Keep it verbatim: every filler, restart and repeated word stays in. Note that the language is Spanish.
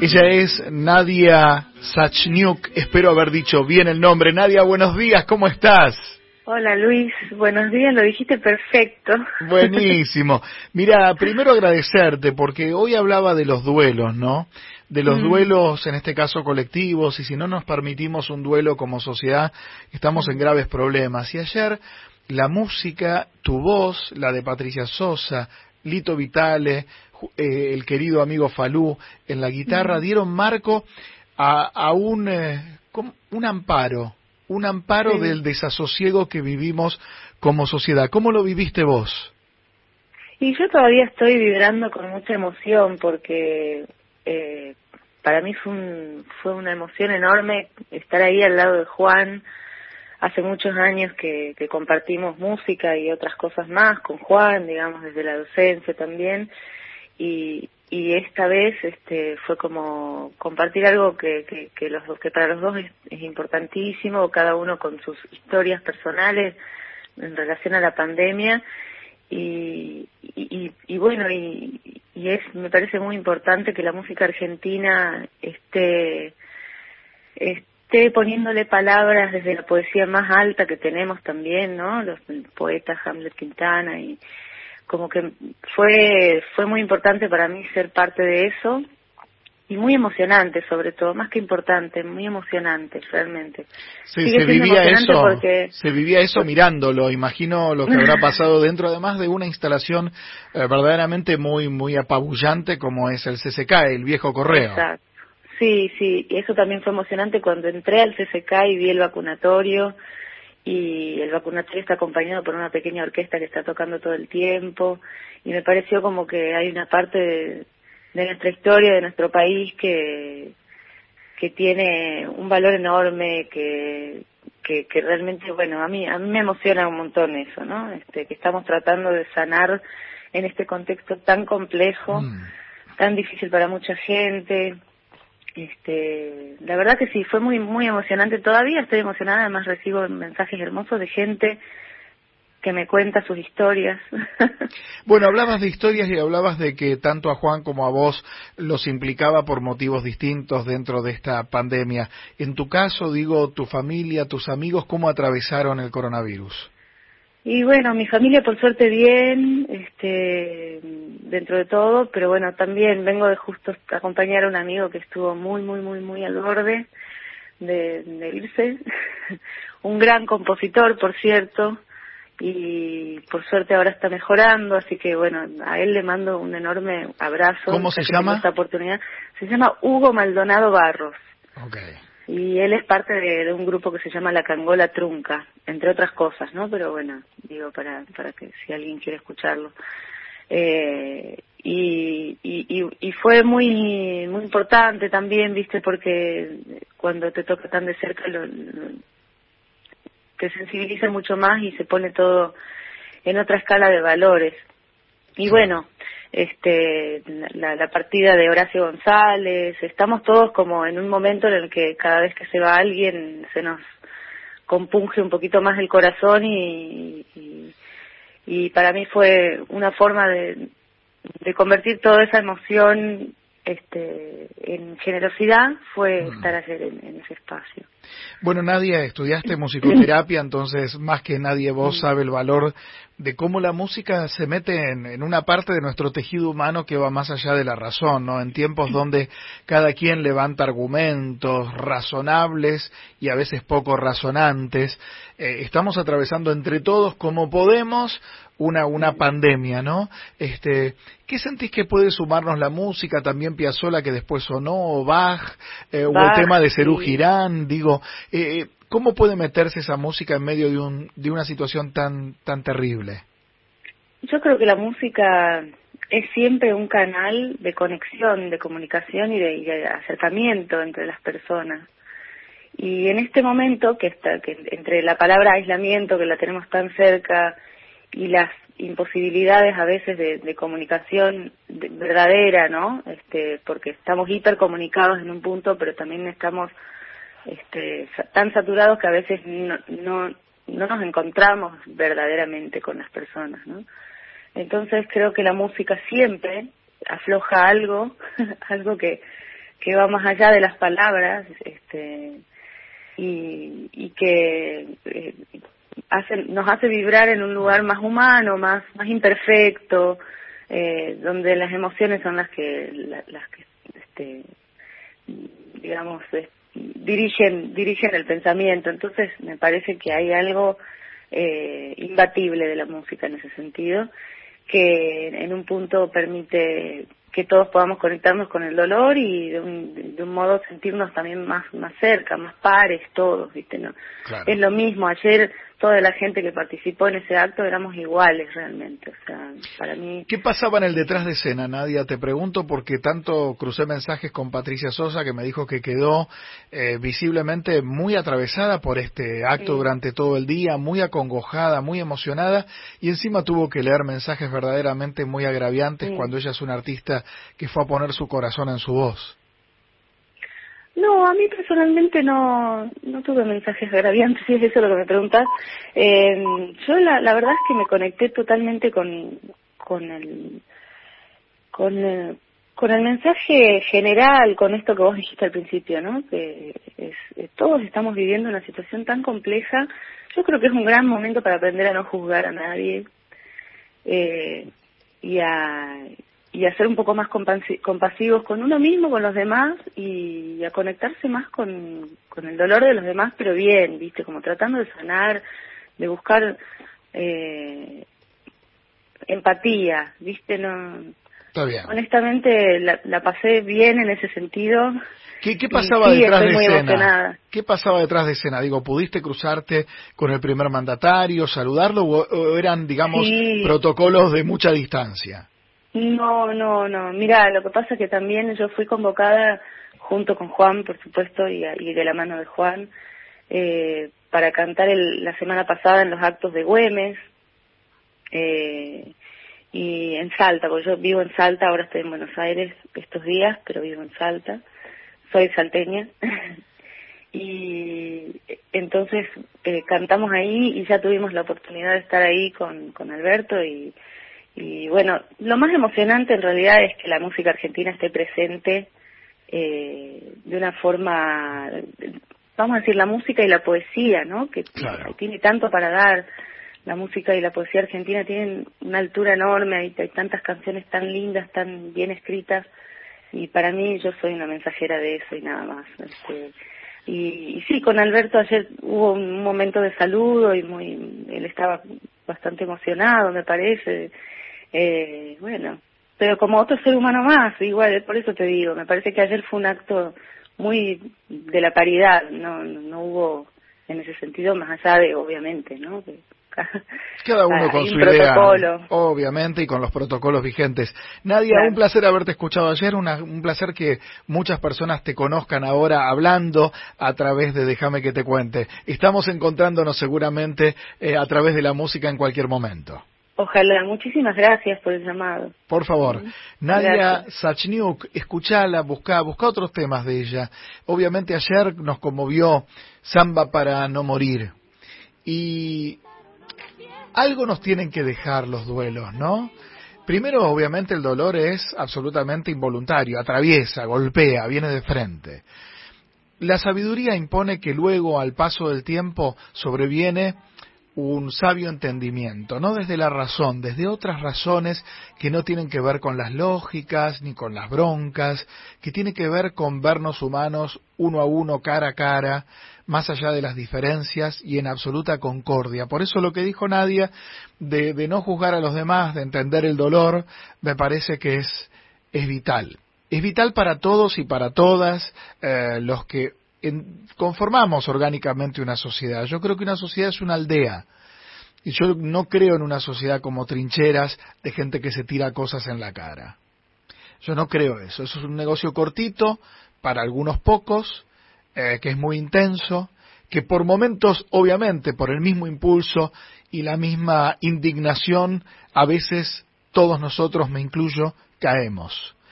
Ella es Nadia Sachniuk, espero haber dicho bien el nombre. Nadia, buenos días, ¿cómo estás? Hola Luis, buenos días, lo dijiste perfecto. Buenísimo. Mira, primero agradecerte porque hoy hablaba de los duelos, ¿no? De los mm. duelos, en este caso colectivos, y si no nos permitimos un duelo como sociedad, estamos en graves problemas. Y ayer la música, tu voz, la de Patricia Sosa, Lito Vitale, eh, el querido amigo Falú, en la guitarra, mm. dieron marco a, a un, eh, un amparo. un amparo sí. del desasosiego que vivimos como sociedad. ¿Cómo lo viviste vos? Y yo todavía estoy vibrando con mucha emoción porque eh, para mí fue, un, fue una emoción enorme estar ahí al lado de Juan. Hace muchos años que, que compartimos música y otras cosas más con Juan, digamos, desde la docencia también. Y, y esta vez este fue como compartir algo que que, que los que para los dos es, es importantísimo, cada uno con sus historias personales en relación a la pandemia y y, y bueno y, y es me parece muy importante que la música argentina esté esté poniéndole palabras desde la poesía más alta que tenemos también, ¿no? Los poetas Hamlet Quintana y como que fue fue muy importante para mí ser parte de eso y muy emocionante, sobre todo, más que importante, muy emocionante realmente. Sí, se vivía eso, porque... se vivía eso mirándolo, imagino lo que habrá pasado dentro, además de una instalación eh, verdaderamente muy muy apabullante como es el C C K, el viejo correo. Exacto. Sí, sí, y eso también fue emocionante cuando entré al C C K y vi el vacunatorio. Y el vacunatorio está acompañado por una pequeña orquesta que está tocando todo el tiempo y me pareció como que hay una parte de, de nuestra historia, de nuestro país que que tiene un valor enorme, que que, que realmente, bueno, a mí a mí me emociona un montón eso, ¿no? Este que estamos tratando de sanar en este contexto tan complejo, mm. tan difícil para mucha gente. Este, la verdad que sí, fue muy muy emocionante, todavía estoy emocionada, además recibo mensajes hermosos de gente que me cuenta sus historias. Bueno, hablabas de historias y hablabas de que tanto a Juan como a vos los implicaba por motivos distintos dentro de esta pandemia. En tu caso, digo, tu familia, tus amigos, ¿cómo atravesaron el coronavirus? Y bueno, mi familia por suerte bien, este, dentro de todo, pero bueno, también vengo de justo acompañar a un amigo que estuvo muy, muy, muy, muy al borde de, de irse, un gran compositor, por cierto, y por suerte ahora está mejorando, así que bueno, a él le mando un enorme abrazo. ¿Cómo se llama? Esta oportunidad. Se llama Hugo Maldonado Barros. Okay. Y él es parte de, de un grupo que se llama La Cangola Trunca, entre otras cosas, ¿no? Pero bueno, digo, para para que si alguien quiere escucharlo. Eh, y, y, y fue muy muy importante también, ¿viste? Porque cuando te toca tan de cerca, lo, lo, te sensibiliza mucho más y se pone todo en otra escala de valores. Y bueno... este la, la partida de Horacio González, estamos todos como en un momento en el que cada vez que se va alguien se nos compunge un poquito más el corazón y, y, y para mí fue una forma de, de convertir toda esa emoción este en generosidad, fue mm. estar ayer en, en ese espacio. Bueno, Nadia, estudiaste musicoterapia, entonces más que nadie vos sabe el valor de cómo la música se mete en, en una parte de nuestro tejido humano que va más allá de la razón, ¿no? En tiempos donde cada quien levanta argumentos razonables y a veces poco razonantes, eh, estamos atravesando entre todos como podemos una una pandemia, ¿no? Este, ¿qué sentís que puede sumarnos la música? También Piazzolla, que después sonó, o Bach, eh, Bach, o el tema de Serú sí. Girán, digo, eh, ¿cómo puede meterse esa música en medio de un de una situación tan tan terrible? Yo creo que la música es siempre un canal de conexión, de comunicación y de, y de acercamiento entre las personas. Y en este momento, que está que entre la palabra aislamiento, que la tenemos tan cerca, y las imposibilidades a veces de, de comunicación de, verdadera, ¿no? Este, porque estamos hipercomunicados en un punto, pero también estamos este, tan saturados que a veces no, no, no nos encontramos verdaderamente con las personas, ¿no? Entonces creo que la música siempre afloja algo, algo que que va más allá de las palabras, este, y, y que eh, hace, nos hace vibrar en un lugar más humano, más, más imperfecto, eh, donde las emociones son las que, la, las que, este, digamos, eh, dirigen, dirigen el pensamiento. Entonces me parece que hay algo eh, imbatible de la música en ese sentido, que en un punto permite que todos podamos conectarnos con el dolor y de un, de un modo sentirnos también más más cerca, más pares todos, ¿viste? ¿No? Claro. Es lo mismo, ayer toda la gente que participó en ese acto éramos iguales realmente, o sea, para mí... ¿Qué pasaba en el detrás de escena, Nadia? Te pregunto porque tanto crucé mensajes con Patricia Sosa, que me dijo que quedó eh, visiblemente muy atravesada por este acto Sí. durante todo el día, muy acongojada, muy emocionada, y encima tuvo que leer mensajes verdaderamente muy agraviantes Sí. cuando ella es una artista que fue a poner su corazón en su voz. No, a mí personalmente no no tuve mensajes agraviantes, si es eso lo que me preguntas. Eh, yo la, la verdad es que me conecté totalmente con con el con el, con el mensaje general, con esto que vos dijiste al principio, ¿no? Que es, es, todos estamos viviendo una situación tan compleja. Yo creo que es un gran momento para aprender a no juzgar a nadie eh, y a y a ser un poco más compasi- compasivos con uno mismo, con los demás, y a conectarse más con, con el dolor de los demás, pero bien, ¿viste? Como tratando de sanar, de buscar eh, empatía, ¿viste? No, Está bien. honestamente la, la pasé bien en ese sentido. ¿Qué, qué pasaba y sí, detrás estoy de muy escena? emocionada. ¿Qué pasaba detrás de escena? Digo, ¿pudiste cruzarte con el primer mandatario, saludarlo, o, o eran, digamos, Sí. protocolos de mucha distancia? No, no, no. Mira, lo que pasa es que también yo fui convocada junto con Juan, por supuesto, y, y de la mano de Juan, eh, para cantar el, la semana pasada en los actos de Güemes, eh, y en Salta, porque yo vivo en Salta, ahora estoy en Buenos Aires estos días, pero vivo en Salta, soy salteña. Y entonces eh, cantamos ahí y ya tuvimos la oportunidad de estar ahí con, con Alberto y, y bueno, lo más emocionante en realidad es que la música argentina esté presente eh, de una forma, vamos a decir, la música y la poesía, ¿no? Que, Claro. que tiene tanto para dar. La música y la poesía argentina tienen una altura enorme, hay, hay tantas canciones tan lindas, tan bien escritas, y para mí yo soy una mensajera de eso y nada más. Este, y, y sí, con Alberto ayer hubo un momento de saludo y muy, él estaba bastante emocionado, me parece. Eh, bueno, pero como otro ser humano más, igual, por eso te digo, me parece que ayer fue un acto muy de la paridad, no, no, no hubo en ese sentido, más allá de, obviamente, ¿no? Que, Cada uno con hay su un idea, protocolo. obviamente, y con los protocolos vigentes. Nadia, Claro. un placer haberte escuchado ayer, una, un placer que muchas personas te conozcan ahora hablando a través de Déjame que te cuente. Estamos encontrándonos seguramente eh, a través de la música en cualquier momento. Ojalá, muchísimas gracias por el llamado. Por favor, Mm, Nadia gracias. Sachniuk, escuchala, busca, busca otros temas de ella. Obviamente ayer nos conmovió Samba para no morir. Y algo nos tienen que dejar los duelos, ¿no? Primero, obviamente, el dolor es absolutamente involuntario, atraviesa, golpea, viene de frente. La sabiduría impone que luego, al paso del tiempo, sobreviene un sabio entendimiento, no desde la razón, desde otras razones que no tienen que ver con las lógicas ni con las broncas, que tiene que ver con vernos humanos uno a uno, cara a cara, más allá de las diferencias y en absoluta concordia. Por eso lo que dijo Nadia de, de no juzgar a los demás, de entender el dolor, me parece que es, es vital. Es vital para todos y para todas eh, los que en, conformamos orgánicamente una sociedad. Yo creo que una sociedad es una aldea. Y yo no creo en una sociedad como trincheras de gente que se tira cosas en la cara. Yo no creo eso. Eso es un negocio cortito para algunos pocos, eh, que es muy intenso, que por momentos, obviamente, por el mismo impulso y la misma indignación, a veces todos nosotros, me incluyo, caemos.